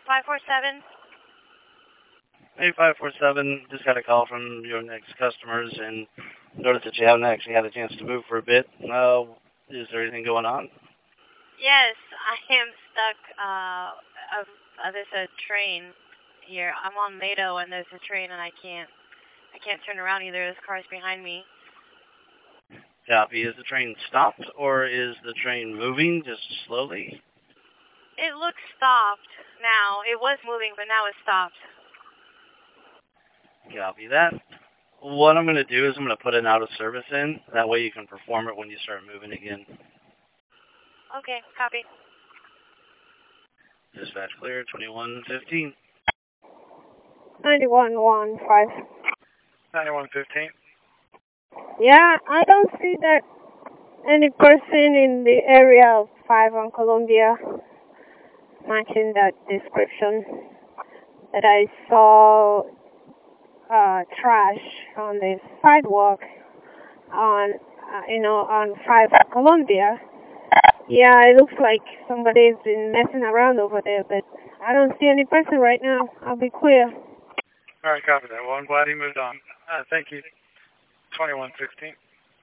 547. Hey, 547, just got a call from your next customers and noticed that you haven't actually had a chance to move for a bit. Is there anything going on? Yes, I am stuck. There's a train here. I'm on Mado and there's a train and I can't turn around either. This car's behind me. Copy. Is the train stopped or is the train moving just slowly? It looks stopped now. It was moving, but now it's stopped. Copy that. What I'm going to do is I'm going to put an out of service in. That way you can perform it when you start moving again. Okay, copy. Dispatch clear, 2115. 9115. 9115. Yeah, I don't see that any person in the area of 5 on Columbia matching that description. That I saw trash on the sidewalk on, on 5 on Columbia. Yeah, it looks like somebody's been messing around over there, but I don't see any person right now. I'll be clear. All right, copy that. Well, I'm glad he moved on. Thank you. 2116.